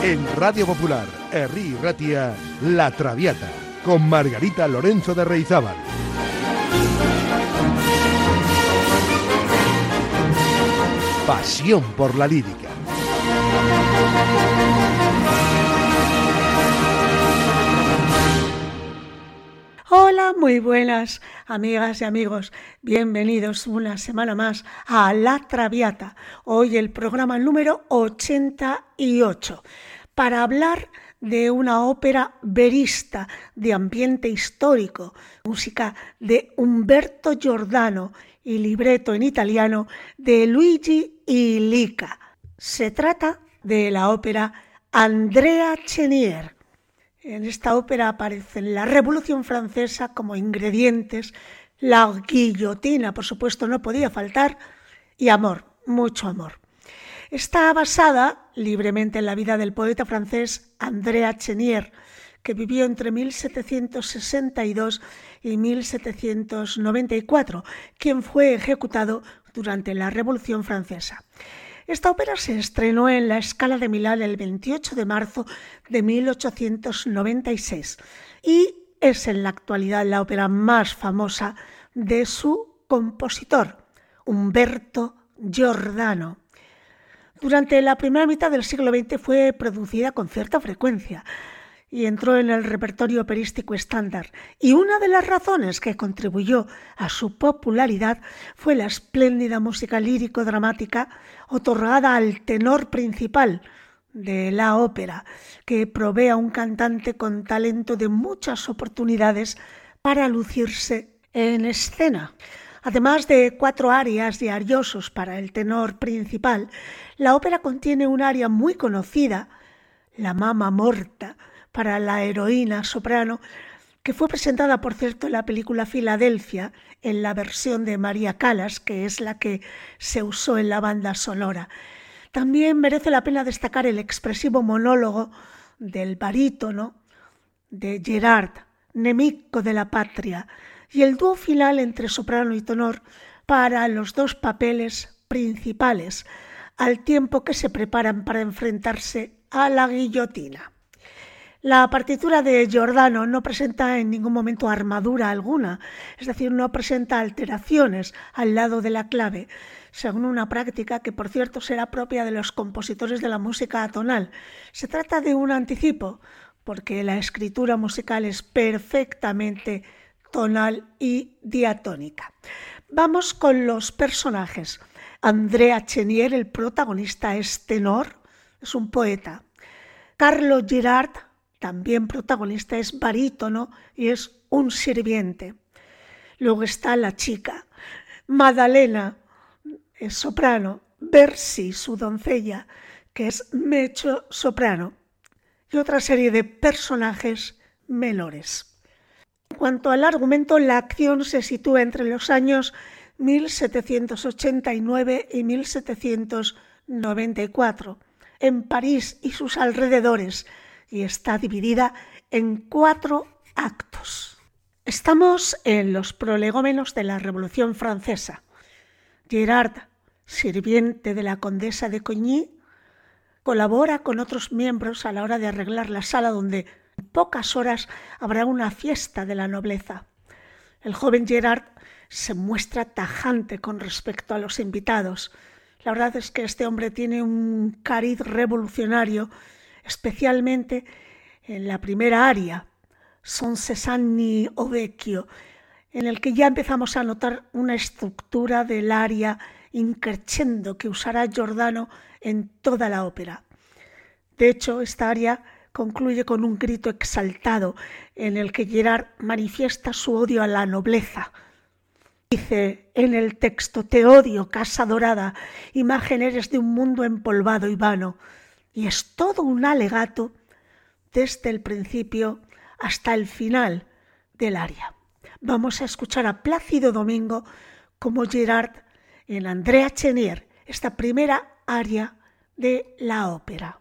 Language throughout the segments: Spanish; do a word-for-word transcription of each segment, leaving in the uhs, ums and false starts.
En Radio Popular, Herri Ratia, La Traviata, con Margarita Lorenzo de Reizábal. Pasión por la lírica. Hola, muy buenas amigas y amigos. Bienvenidos una semana más a La Traviata. Hoy el programa número ochenta y ocho para hablar de una ópera verista de ambiente histórico, música de Umberto Giordano y libreto en italiano de Luigi Illica. Se trata de la ópera Andrea Chenier. En esta ópera aparecen la Revolución Francesa como ingredientes, la guillotina, por supuesto, no podía faltar, y amor, mucho amor. Está basada libremente en la vida del poeta francés Andrea Chenier, que vivió entre mil setecientos sesenta y dos y mil setecientos noventa y cuatro, quien fue ejecutado durante la Revolución Francesa. Esta ópera se estrenó en la Scala de Milán el veintiocho de marzo de mil ochocientos noventa y seis y es en la actualidad la ópera más famosa de su compositor, Umberto Giordano. Durante la primera mitad del siglo veinte fue producida con cierta frecuencia y entró en el repertorio operístico estándar, y una de las razones que contribuyó a su popularidad fue la espléndida música lírico-dramática otorgada al tenor principal de la ópera, que provee a un cantante con talento de muchas oportunidades para lucirse en escena. Además de cuatro arias y ariosos para el tenor principal, la ópera contiene un aria muy conocida, la Mamma Morta, para la heroína soprano, que fue presentada, por cierto, en la película Filadelfia, en la versión de María Callas, que es la que se usó en la banda sonora. También merece la pena destacar el expresivo monólogo del barítono de Gerard, nemico de la patria, y el dúo final entre soprano y tenor para los dos papeles principales, al tiempo que se preparan para enfrentarse a la guillotina. La partitura de Giordano no presenta en ningún momento armadura alguna, es decir, no presenta alteraciones al lado de la clave, según una práctica que, por cierto, será propia de los compositores de la música atonal. Se trata de un anticipo, porque la escritura musical es perfectamente tonal y diatónica. Vamos con los personajes. Andrea Chenier, el protagonista, es tenor, es un poeta. Carlo Girard, también protagonista, es barítono y es un sirviente. Luego está la chica. Maddalena es soprano. Bersi, su doncella, que es mezzo soprano. Y otra serie de personajes menores. En cuanto al argumento, la acción se sitúa entre los años mil setecientos ochenta y nueve y mil setecientos noventa y cuatro, en París y sus alrededores, y está dividida en cuatro actos. Estamos en los prolegómenos de la Revolución Francesa. Girard, sirviente de la condesa de Coigny, colabora con otros miembros a la hora de arreglar la sala donde en pocas horas habrá una fiesta de la nobleza. El joven Girard se muestra tajante con respecto a los invitados. La verdad es que este hombre tiene un cariz revolucionario, especialmente en la primera aria, Son sess'anni o vecchio, en el que ya empezamos a notar una estructura del aria increscendo que usará Giordano en toda la ópera. De hecho, esta aria concluye con un grito exaltado en el que Girard manifiesta su odio a la nobleza. Dice en el texto: «Te odio, casa dorada, imagen eres de un mundo empolvado y vano». Y es todo un alegato desde el principio hasta el final del aria. Vamos a escuchar a Plácido Domingo como Girard en Andrea Chenier, esta primera aria de la ópera.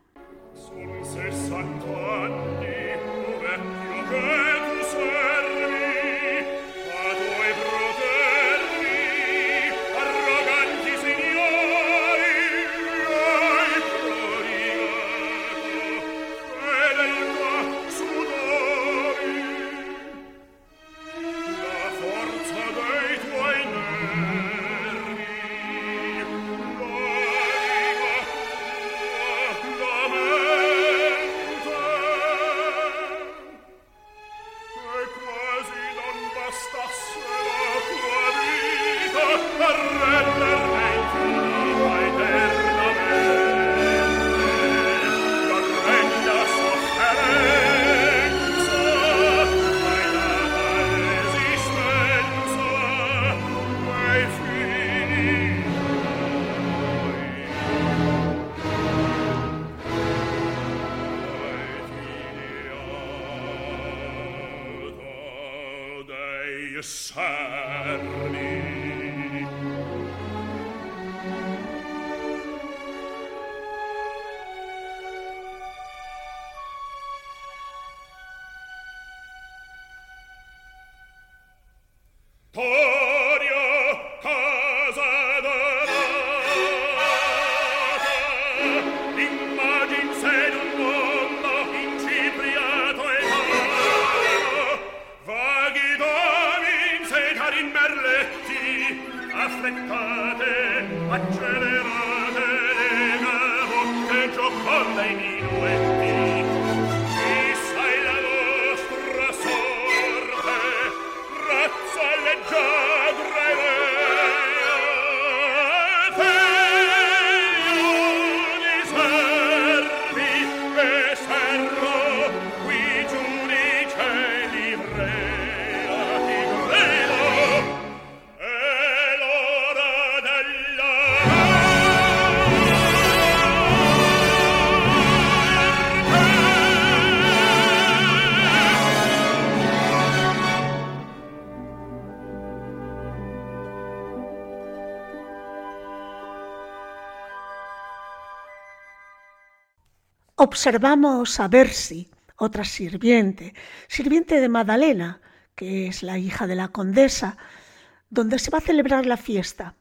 Observamos a Bersi, otra sirviente, sirviente de Madalena, que es la hija de la condesa, donde se va a celebrar la fiesta.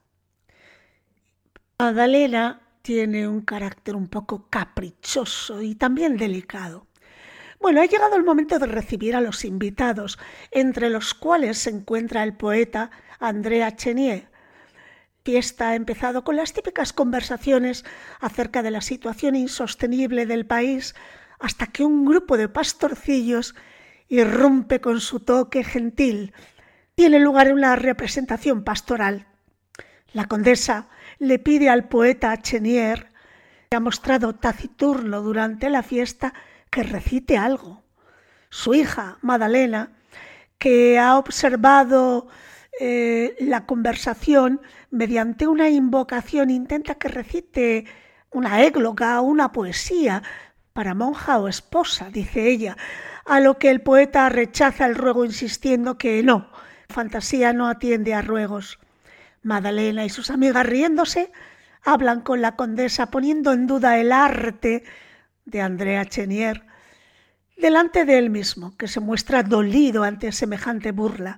Madalena tiene un carácter un poco caprichoso y también delicado. Bueno, ha llegado el momento de recibir a los invitados, entre los cuales se encuentra el poeta Andrea Chenier. Fiesta ha empezado con las típicas conversaciones acerca de la situación insostenible del país, hasta que un grupo de pastorcillos irrumpe con su toque gentil. Tiene lugar una representación pastoral. La condesa le pide al poeta Chenier, que ha mostrado taciturno durante la fiesta, que recite algo. Su hija, Madalena, que ha observado eh, la conversación, mediante una invocación intenta que recite una égloga o una poesía para monja o esposa, dice ella, a lo que el poeta rechaza el ruego insistiendo que no, fantasía no atiende a ruegos. Madalena y sus amigas, riéndose, hablan con la condesa poniendo en duda el arte de Andrea Chenier delante de él mismo, que se muestra dolido ante semejante burla.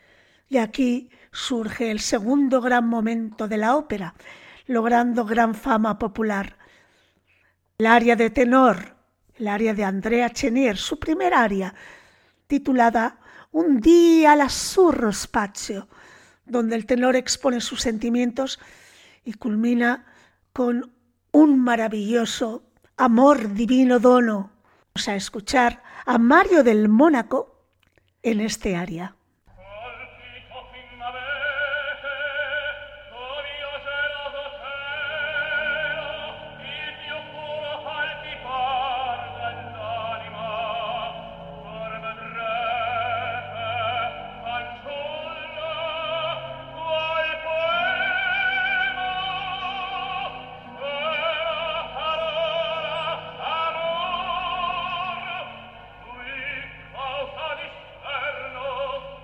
Y aquí surge el segundo gran momento de la ópera, logrando gran fama popular. El aria de tenor, el aria de Andrea Chenier, su primer aria, titulada Un día l'azzurro spazio, donde el tenor expone sus sentimientos y culmina con un maravilloso amor divino dono. Vamos a escuchar a Mario del Mónaco en este aria. Amor, lui causa d'inferno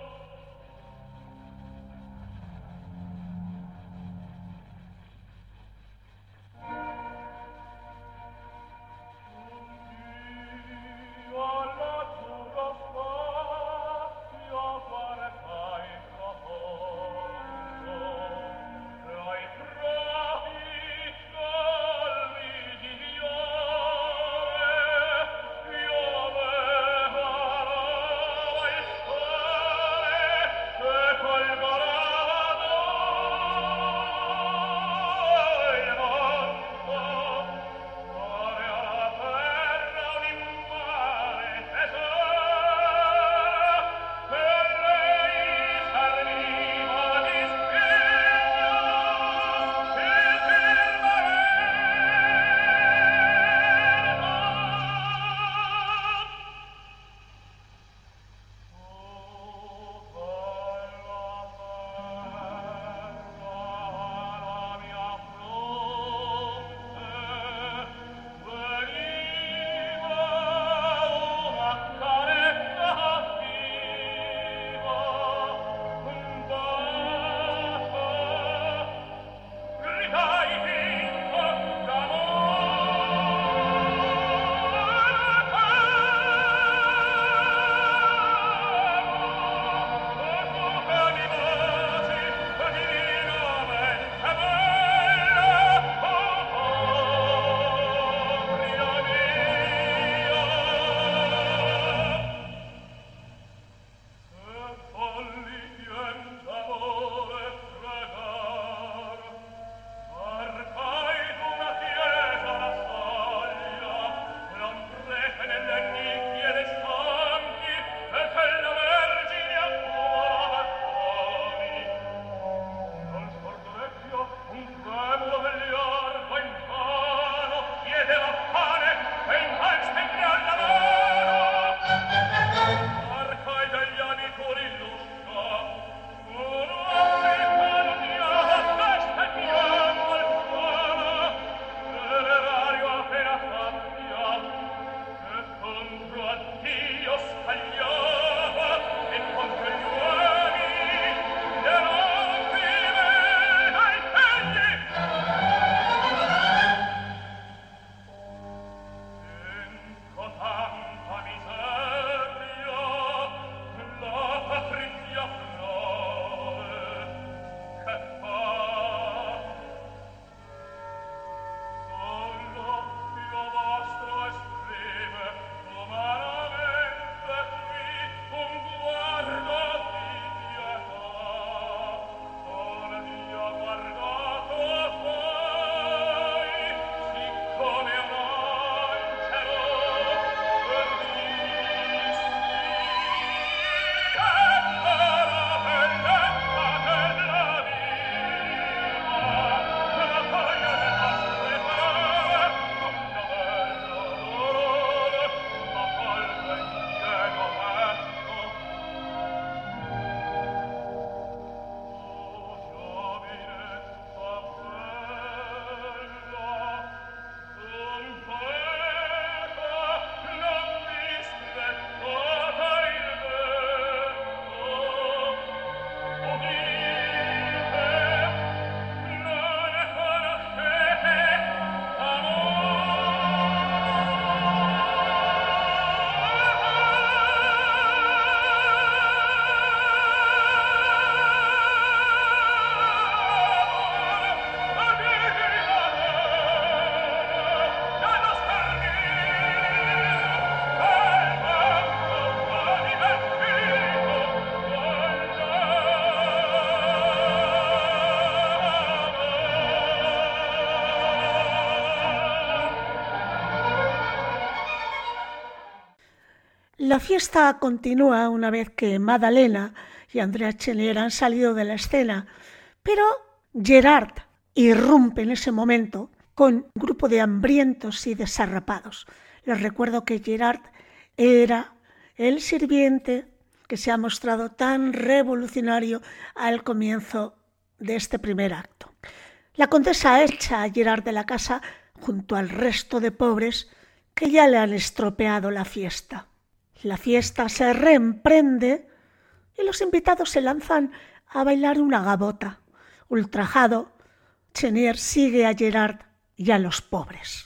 La fiesta continúa una vez que Madalena y Andrea Chenier han salido de la escena, pero Gerard irrumpe en ese momento con un grupo de hambrientos y desarrapados. Les recuerdo que Gerard era el sirviente que se ha mostrado tan revolucionario al comienzo de este primer acto. La condesa echa a Gerard de la casa junto al resto de pobres que ya le han estropeado la fiesta. La fiesta se reemprende y los invitados se lanzan a bailar una gavota. Ultrajado, Chenier sigue a Gerard y a los pobres.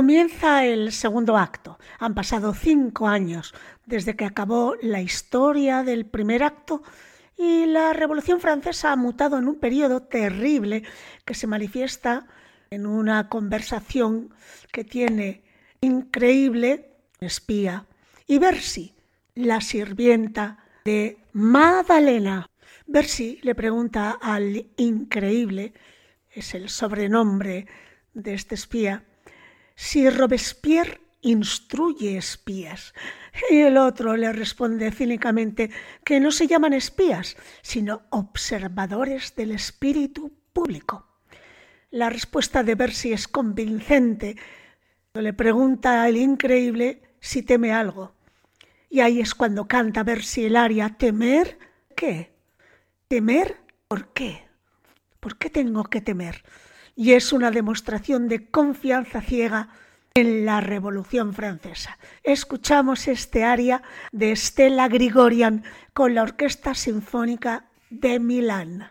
Comienza el segundo acto. Han pasado cinco años desde que acabó la historia del primer acto y la Revolución Francesa ha mutado en un periodo terrible que se manifiesta en una conversación que tiene increíble espía y Bercy, la sirvienta de Madalena. Bercy le pregunta al increíble, es el sobrenombre de este espía, si Robespierre instruye espías. Y el otro le responde cínicamente que no se llaman espías, sino observadores del espíritu público. La respuesta de Bercy es convincente. Le pregunta al increíble si teme algo. Y ahí es cuando canta Bercy el aria ¿Temer qué? ¿Temer por qué? ¿Por qué tengo que temer? Y es una demostración de confianza ciega en la Revolución Francesa. Escuchamos este aria de Stella Grigorian con la Orquesta Sinfónica de Milán.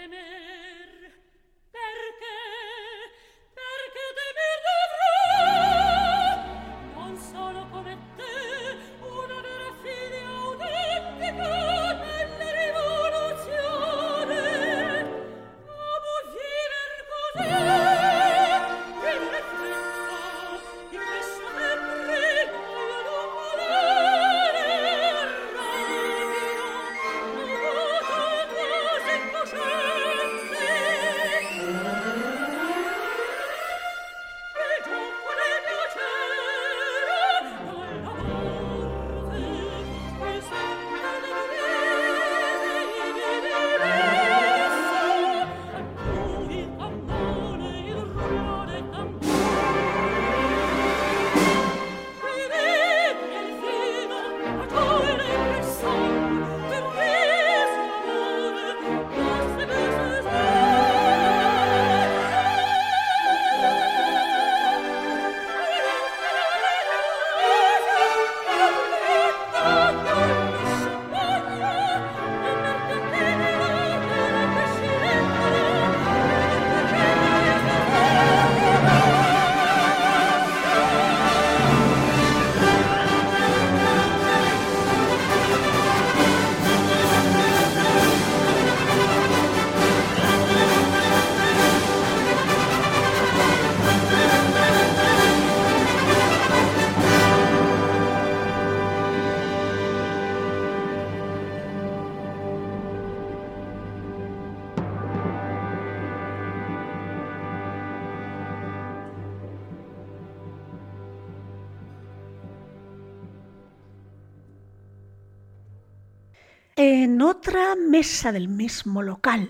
En otra mesa del mismo local,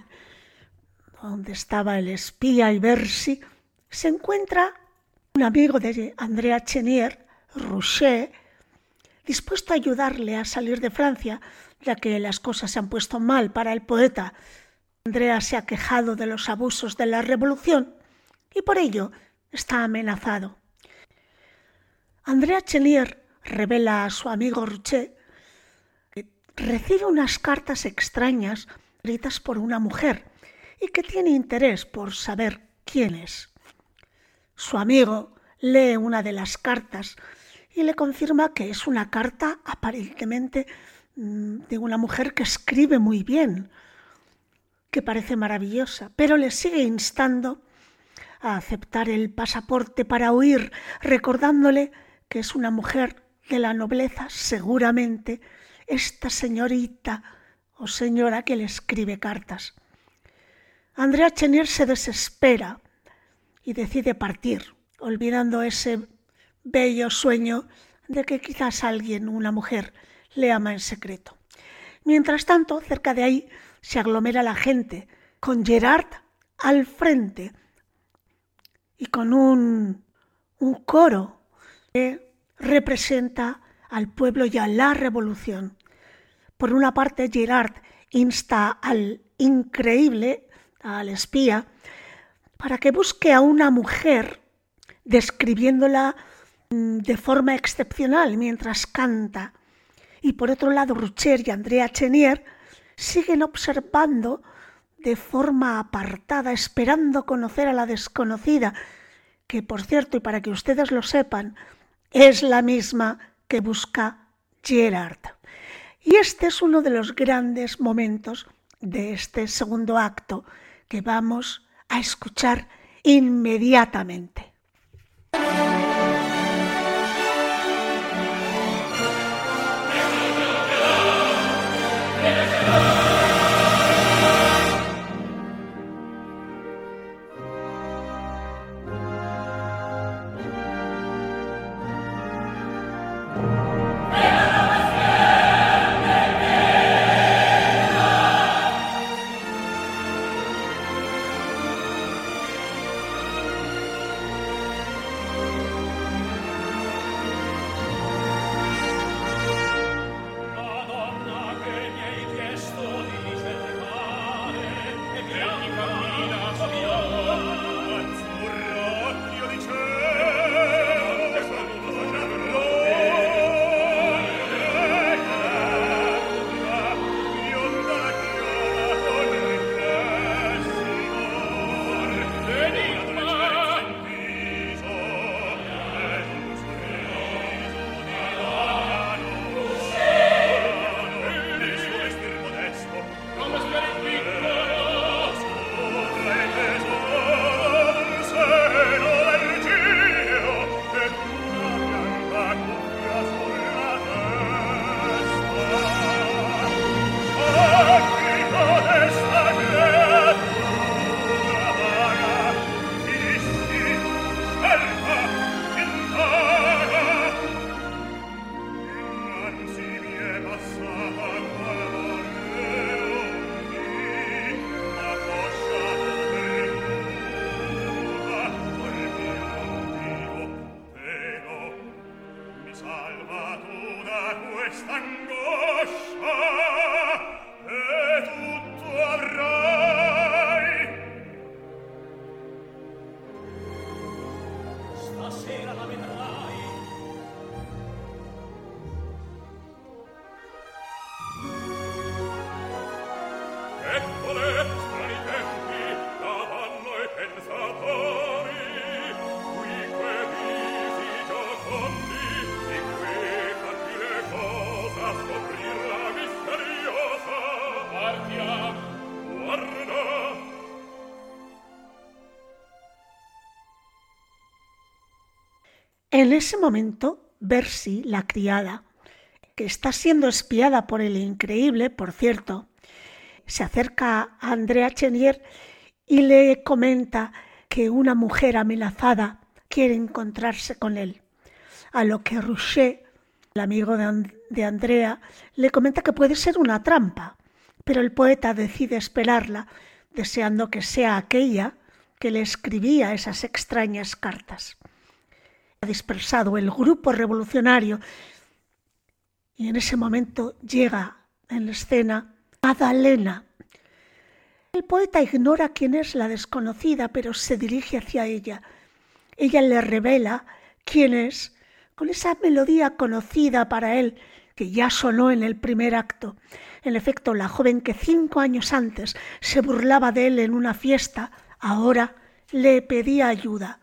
donde estaba el espía y Bercy, se encuentra un amigo de Andrea Chenier, Rouchet, dispuesto a ayudarle a salir de Francia, ya que las cosas se han puesto mal para el poeta. Andrea se ha quejado de los abusos de la Revolución y por ello está amenazado. Andrea Chenier revela a su amigo Rouchet recibe unas cartas extrañas escritas por una mujer y que tiene interés por saber quién es. Su amigo lee una de las cartas y le confirma que es una carta aparentemente de una mujer que escribe muy bien, que parece maravillosa, pero le sigue instando a aceptar el pasaporte para huir, recordándole que es una mujer de la nobleza, seguramente, esta señorita o señora que le escribe cartas. Andrea Chenier se desespera y decide partir, olvidando ese bello sueño de que quizás alguien, una mujer, le ama en secreto. Mientras tanto, cerca de ahí se aglomera la gente, con Gerard al frente y con un, un coro que representa al pueblo y a la revolución. Por una parte, Gerard insta al increíble, al espía, para que busque a una mujer describiéndola de forma excepcional mientras canta. Y por otro lado, Rouchet y Andrea Chenier siguen observando de forma apartada, esperando conocer a la desconocida que por cierto, y para que ustedes lo sepan, es la misma que busca Gerard. Y este es uno de los grandes momentos de este segundo acto que vamos a escuchar inmediatamente. En ese momento, Bercy, la criada, que está siendo espiada por el increíble, por cierto, se acerca a Andrea Chenier y le comenta que una mujer amenazada quiere encontrarse con él. A lo que Rouchet, el amigo de, And- de Andrea, le comenta que puede ser una trampa, pero el poeta decide esperarla, deseando que sea aquella que le escribía esas extrañas cartas. Ha dispersado el grupo revolucionario y en ese momento llega en la escena Madalena. El poeta ignora quién es la desconocida, pero se dirige hacia ella. Ella le revela quién es con esa melodía conocida para él que ya sonó en el primer acto. En efecto, la joven que cinco años antes se burlaba de él en una fiesta, ahora le pedía ayuda.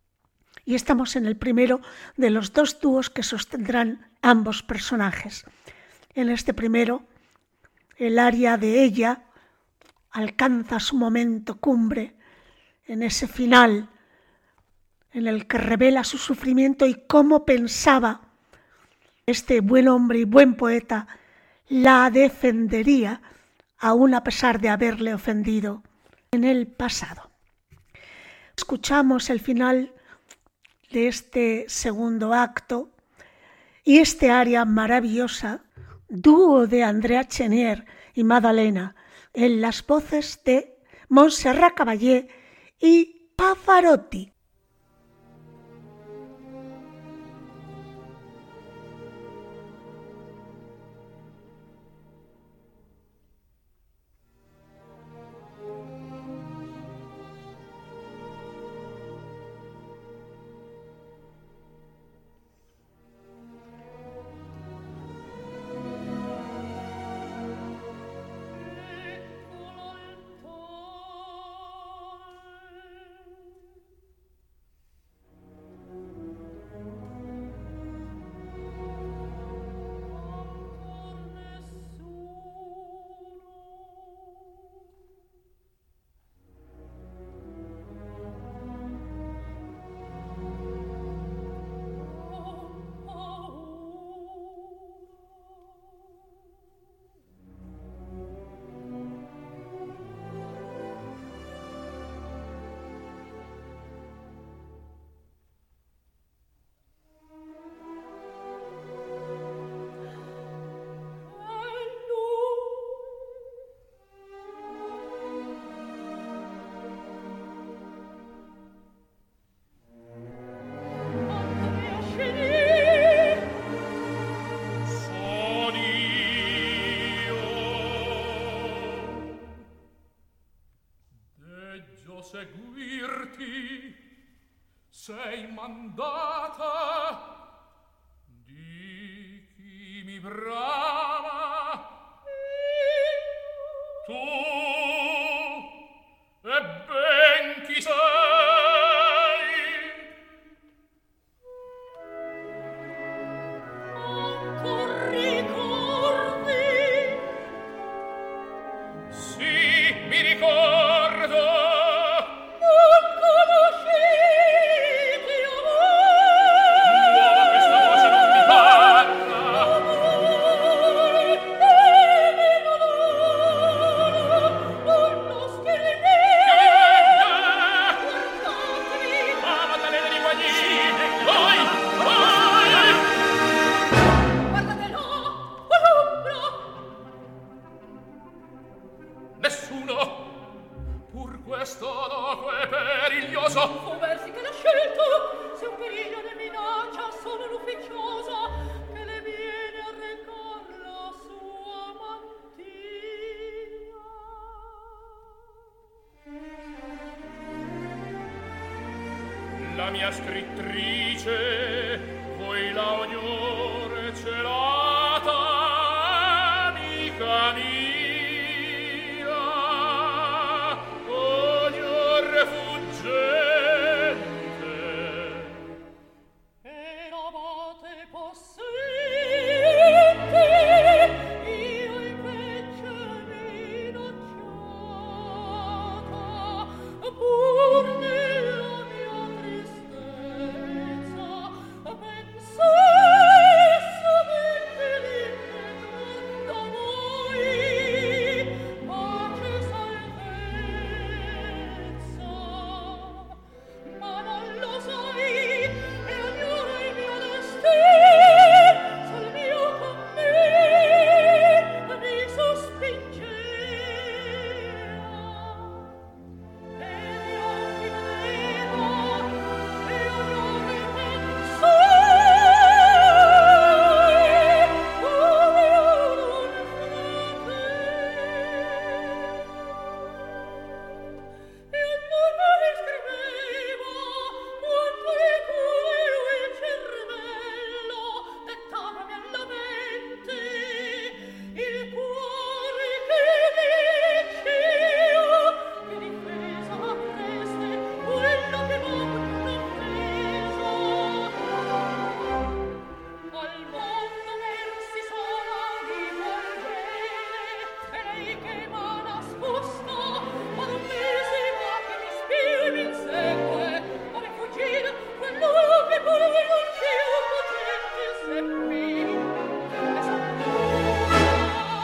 Y estamos en el primero de los dos dúos que sostendrán ambos personajes. En este primero, el aria de ella alcanza su momento cumbre en ese final en el que revela su sufrimiento y cómo pensaba este buen hombre y buen poeta la defendería aún a pesar de haberle ofendido en el pasado. Escuchamos el final de este segundo acto y este aria maravillosa, dúo de Andrea Chenier y Madalena, en las voces de Montserrat Caballé y Pavarotti. seguirti, sei mandata di chi mi brama. Tu e ben chi sei. Ancor ricordi? Sì, mi ricordo. Non conosciti amore? L'uomo questa voce non mi parla. Amore, e mi dolore, non lo scrivi. Guardatemi. Ah, Maddalena di Guagnini. Vai, vai. Guardate là, quell'ombra. Nessuno. Pur questo loco e periglioso. Fu versi che l'ha scelto, se un periglio ne minaccia sono l'ufficiosa che le viene a recar la sua mattina. La mia scrittrice, voi la ognore celata, amica mia, ognor fuggente. Eravate possenti, io invece minacciata, pur nella mia tristezza, pensai sovente l'integrar da voi, pace e salvezza. Ma non lo sai, e ognuno il mio destino sul mio cammino mi sospingeva. E gli occhi vedeva, e io non ne pensai, come un fratello. E allora scriveva quanto le cure lui il cervello dettavami alla mente il cuore che diceva che difesa avreste quello che m'ha offesa. Al mondo versi sola di quel bene e lei che m'ha nascosto ma non mesi ma che mi spio e mi insegue a me fuggire quello che pure non più potente seppi e s'ancora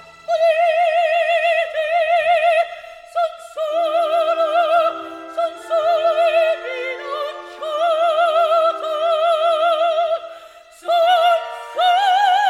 udite son solo son solo e minacciata son solo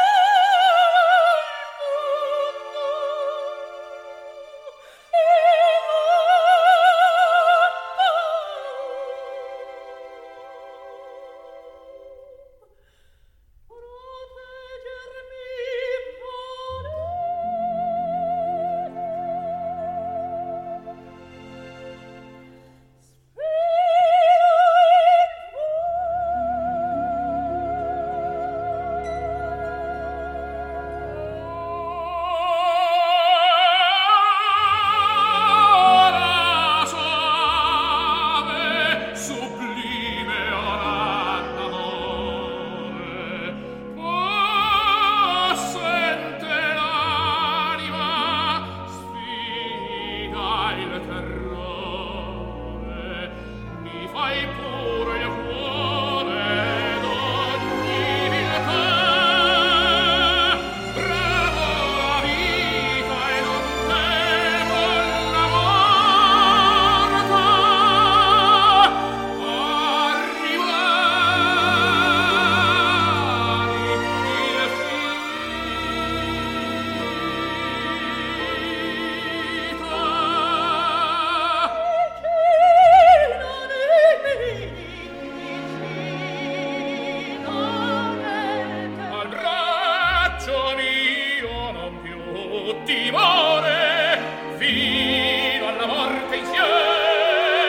Ora suave, sublime ora d'amore, possente l'anima, sfida il terrore, mi fai pure il cuore d'ogni viltà. Bravo la vita e non temo la morte. Al braccio mio non più timore, fino alla morte insieme.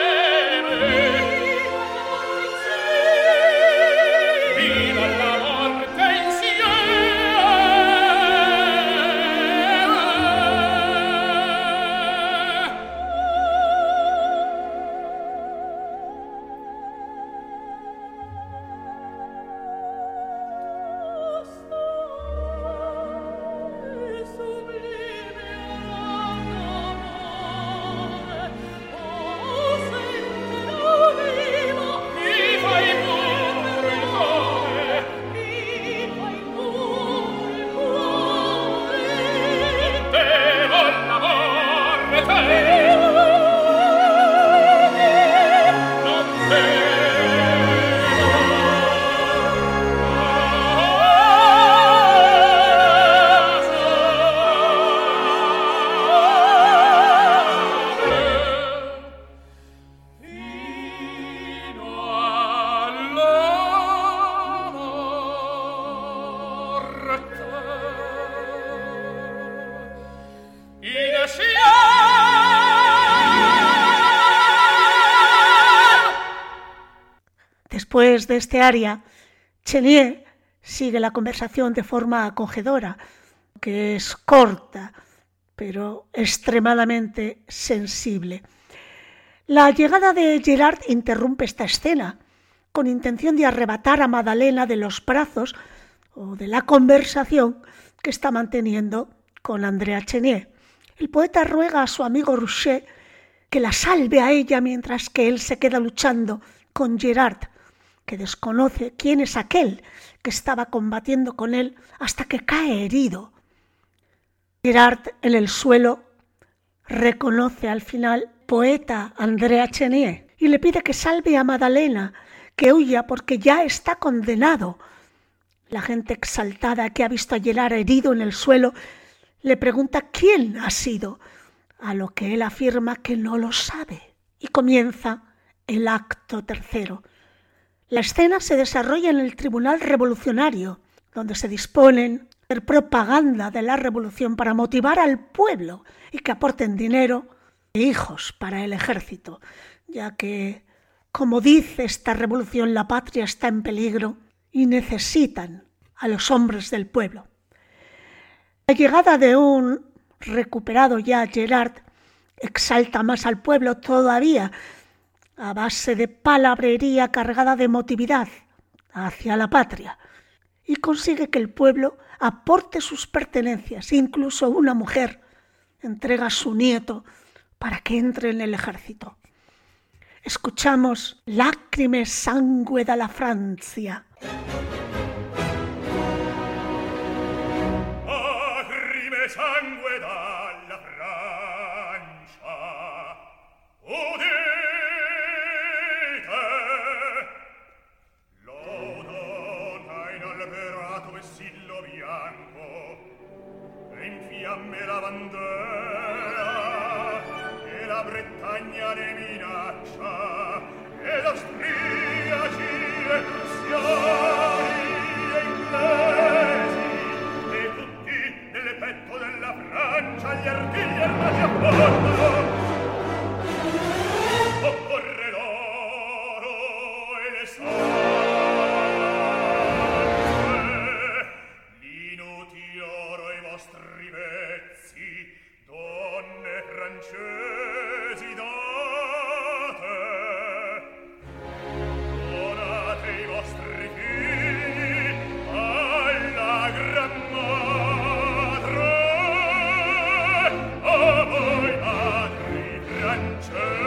Después de este aria, Chenier sigue la conversación de forma acogedora, que es corta, pero extremadamente sensible. La llegada de Gerard interrumpe esta escena, con intención de arrebatar a Madalena de los brazos o de la conversación que está manteniendo con Andrea Chenier. El poeta ruega a su amigo Rouchet que la salve a ella mientras que él se queda luchando con Gerard, que desconoce quién es aquel que estaba combatiendo con él hasta que cae herido. Gerard en el suelo reconoce al final poeta Andrea Chenier y le pide que salve a Madalena, que huya porque ya está condenado. La gente exaltada que ha visto a Gerard herido en el suelo le pregunta quién ha sido, a lo que él afirma que no lo sabe. Y comienza el acto tercero. La escena se desarrolla en el Tribunal Revolucionario, donde se disponen a hacer propaganda de la revolución para motivar al pueblo y que aporten dinero e hijos para el ejército, ya que, como dice esta revolución, la patria está en peligro y necesitan a los hombres del pueblo. La llegada de un recuperado ya Gerard exalta más al pueblo todavía, a base de palabrería cargada de emotividad hacia la patria, y consigue que el pueblo aporte sus pertenencias. Incluso una mujer entrega a su nieto para que entre en el ejército. Escuchamos Lacrime sangue dalla Francia. Lacrime sangue dalla Francia, udite, l'odonna inalberato vessillo bianco, e in fiamme la bandera, e la Bretagna ne minaccia, e l'austriaci e prussiani e inglesi, e tutti nel petto della Francia gli artigli armati affondano. Occorre l'oro e le sangue, l'inutile oro e i vostri vezzi, donne francesi, date, donate i vostri figli alla gran madre, a voi madri francesi.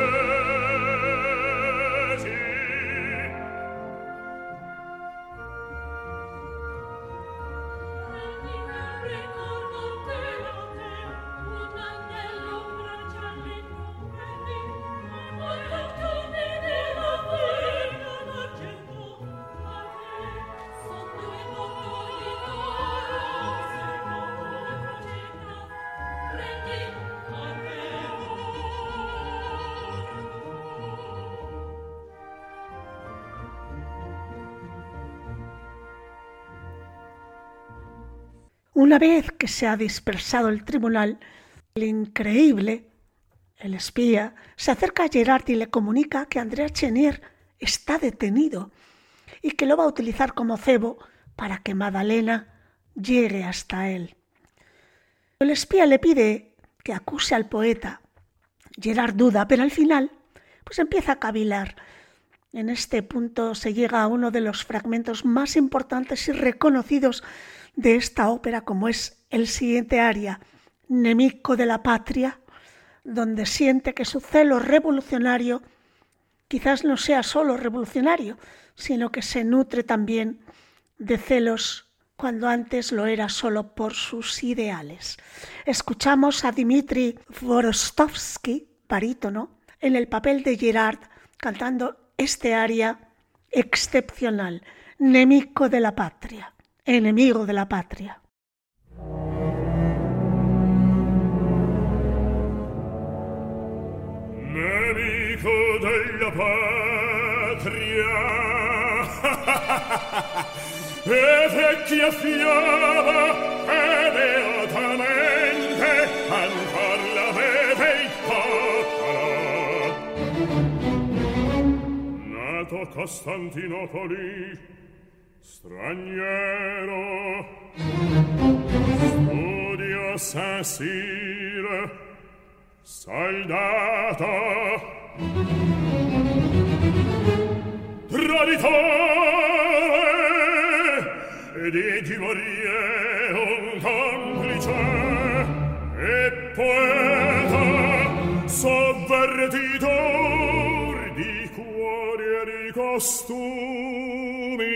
Una vez que se ha dispersado el tribunal, el increíble, el espía, se acerca a Gerard y le comunica que Andrea Chenier está detenido y que lo va a utilizar como cebo para que Madalena llegue hasta él. El espía le pide que acuse al poeta. Gerard duda, pero al final pues empieza a cavilar. En este punto se llega a uno de los fragmentos más importantes y reconocidos de esta ópera, como es el siguiente aria, Nemico de la Patria, donde siente que su celo revolucionario quizás no sea solo revolucionario, sino que se nutre también de celos cuando antes lo era solo por sus ideales. Escuchamos a Dmitri Vorostovsky, barítono, en el papel de Gerard, cantando este aria excepcional, Nemico de la Patria, enemigo de la patria. Nemico della patria, e vecchia fiaba, e beatamente ancor l'avete il popolo. Nato nato a Costantinopoli, straniero, studio a Saint-Cyr, soldato, traditore, di Givorie un complice e poeta, sovvertitor di cuori e di costumi.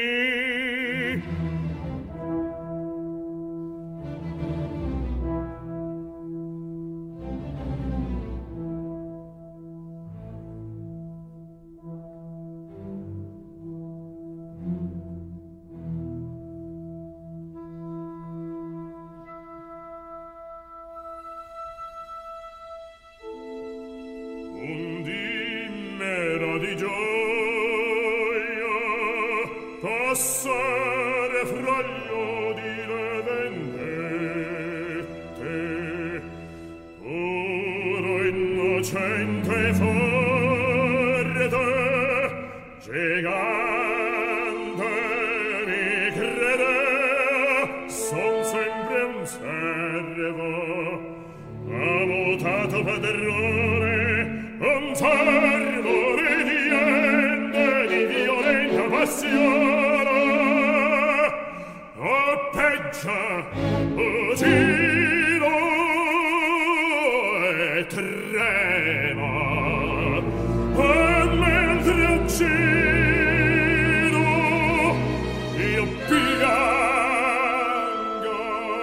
Passare fra gli odi le vendette, oro innocente forte, gigante mi credea, son sempre un servo, ha votato padrone, un servo ridiente di violenta passione. Uccido e trema, e mentre uccido io piango.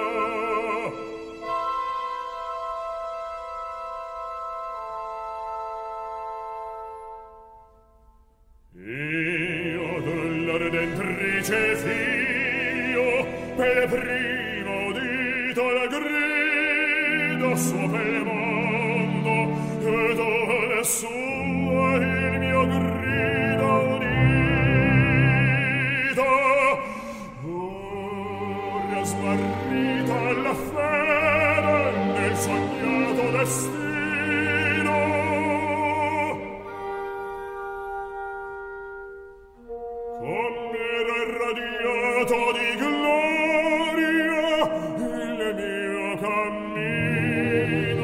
Io dell'ardentrice figlio, peregrino udito il grido suo per mondo, ed ora suo il mio grido udito. Ora smarrita la fede nel sognato destino, come era irradiato di gloria il mio cammino.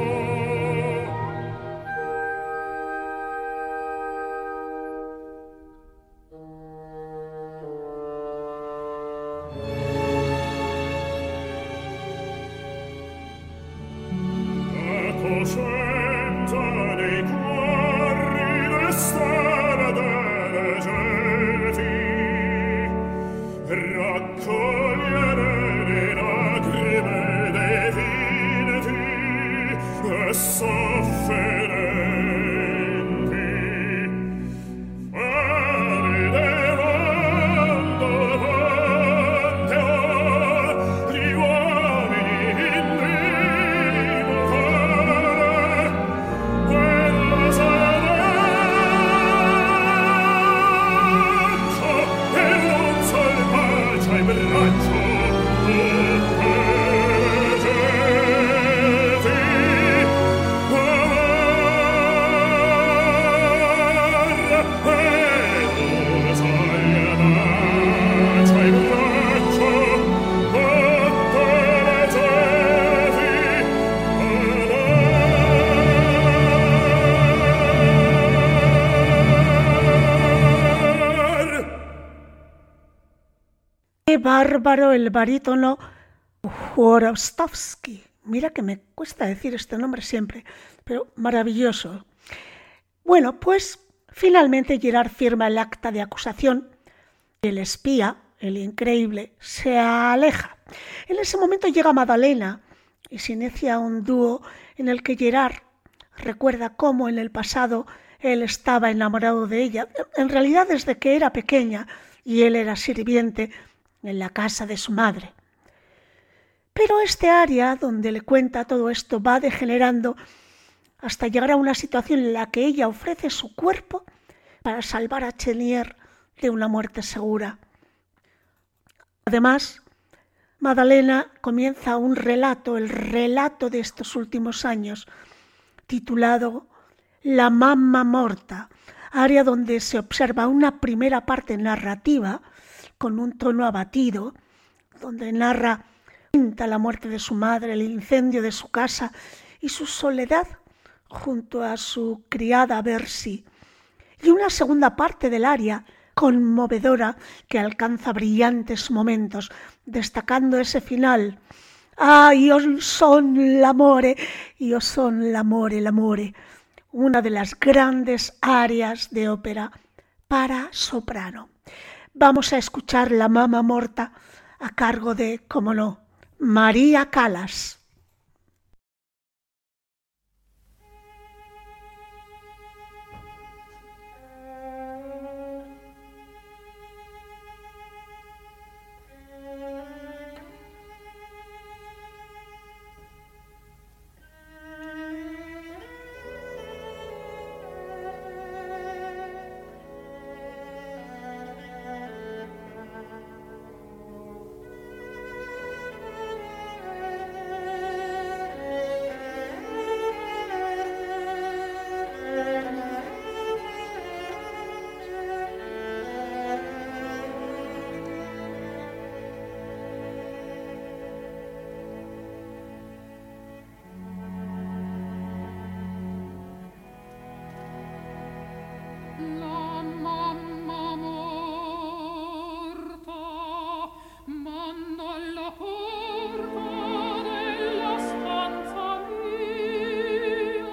La coscienza dei cuori restava delle genti, raccogliere le lacrime dei vinti e sofferenti, fare devando davanti agli uomini in primo fare quella salvezza e non salvaggia in braccio Qué bárbaro el barítono Chworowski. Mira que me cuesta decir este nombre siempre, pero maravilloso. Bueno, pues finalmente Girard firma el acta de acusación y el espía, el increíble, se aleja. En ese momento llega Madalena y se inicia un dúo en el que Girard recuerda cómo en el pasado él estaba enamorado de ella, en realidad desde que era pequeña y él era sirviente en la casa de su madre. Pero este aria donde le cuenta todo esto va degenerando hasta llegar a una situación en la que ella ofrece su cuerpo para salvar a Chenier de una muerte segura. Además, Madalena comienza un relato, el relato de estos últimos años, titulado La mamma morta, aria donde se observa una primera parte narrativa con un tono abatido, donde narra la muerte de su madre, el incendio de su casa y su soledad junto a su criada Bersi, y una segunda parte del aria conmovedora que alcanza brillantes momentos, destacando ese final. Ah, io son l'amore, io son l'amore, l'amore, una de las grandes arias de ópera para soprano. Vamos a escuchar La Mama Morta a cargo de, como no, María Callas. La mamma morta manda alla porta della stanza mia,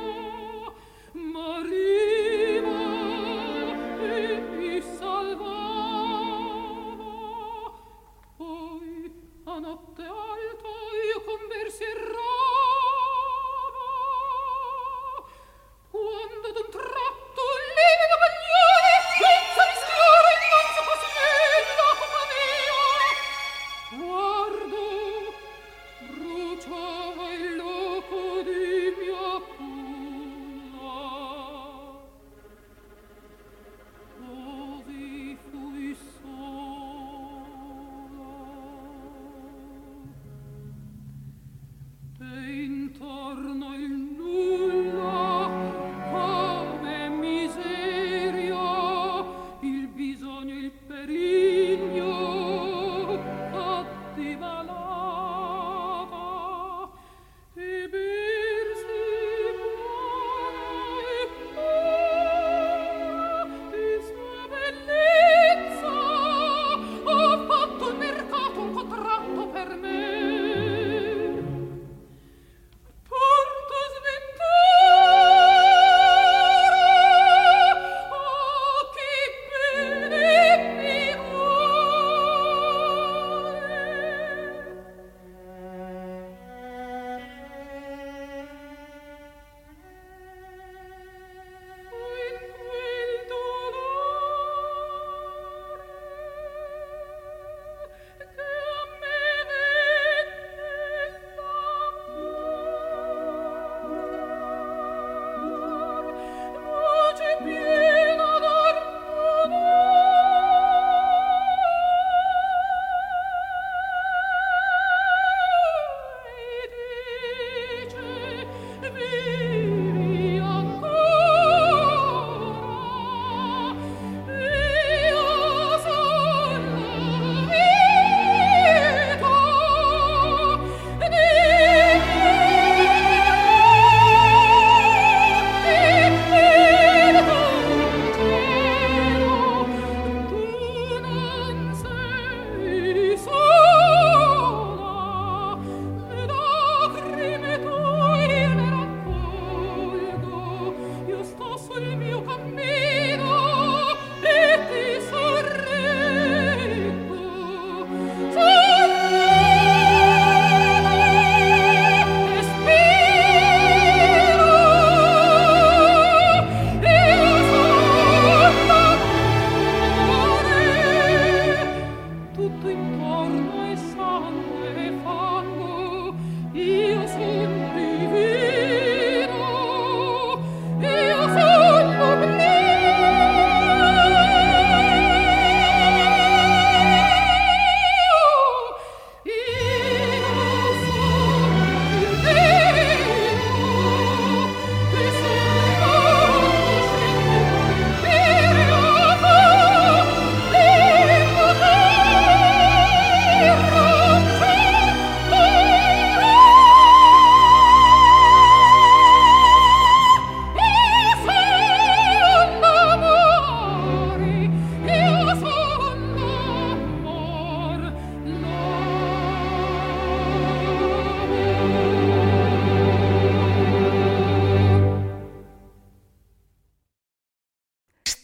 m'arriva e mi salvava. Poi a notte alta io con versi errava, quando d'un tratto livido bagliore senza rischiare non si fosse nella compagnia. Guardo, bruciava il loco di mia culla. Così fui sola.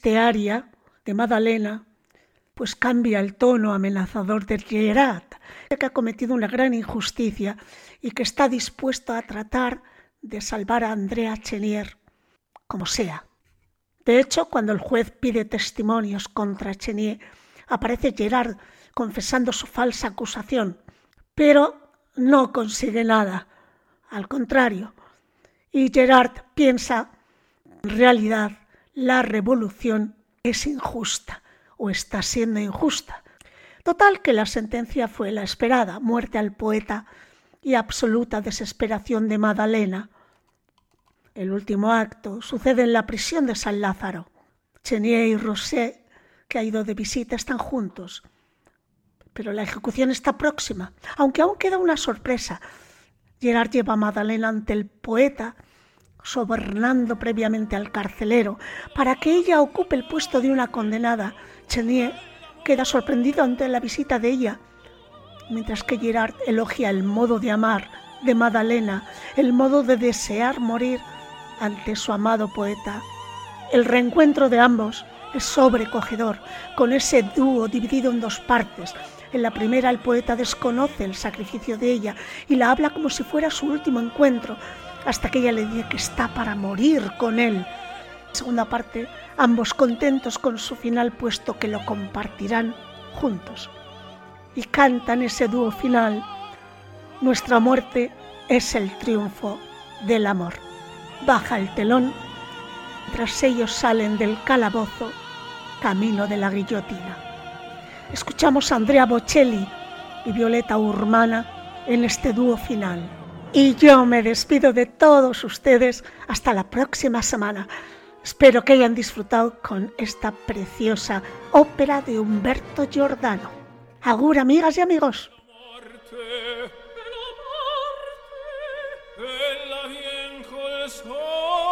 triste aria de Maddalena pues cambia el tono amenazador de Gerard, que ha cometido una gran injusticia y que está dispuesto a tratar de salvar a Andrea Chenier como sea. De hecho, cuando el juez pide testimonios contra Chenier, aparece Gerard confesando su falsa acusación, pero no consigue nada, al contrario. Y Gerard piensa, en realidad, la revolución es injusta o está siendo injusta. Total que la sentencia fue la esperada, muerte al poeta y absoluta desesperación de Maddalena. El último acto sucede en la prisión de San Lázaro. Chenier y Rosé, que ha ido de visita, están juntos. Pero la ejecución está próxima, aunque aún queda una sorpresa. Gerard lleva a Maddalena ante el poeta, sobornando previamente al carcelero para que ella ocupe el puesto de una condenada. Chenier queda sorprendido ante la visita de ella, mientras que Gerard elogia el modo de amar de Maddalena, el modo de desear morir ante su amado poeta. El reencuentro de ambos es sobrecogedor, con ese dúo dividido en dos partes. En la primera, el poeta desconoce el sacrificio de ella y la habla como si fuera su último encuentro, hasta que ella le dice que está para morir con él. En la segunda parte, ambos contentos con su final, puesto que lo compartirán juntos. Y cantan ese dúo final: nuestra muerte es el triunfo del amor. Baja el telón, mientras ellos salen del calabozo, camino de la guillotina. Escuchamos a Andrea Bocelli y Violeta Urmana en este dúo final. Y yo me despido de todos ustedes hasta la próxima semana. Espero que hayan disfrutado con esta preciosa ópera de Umberto Giordano. Agur, amigas y amigos. Sol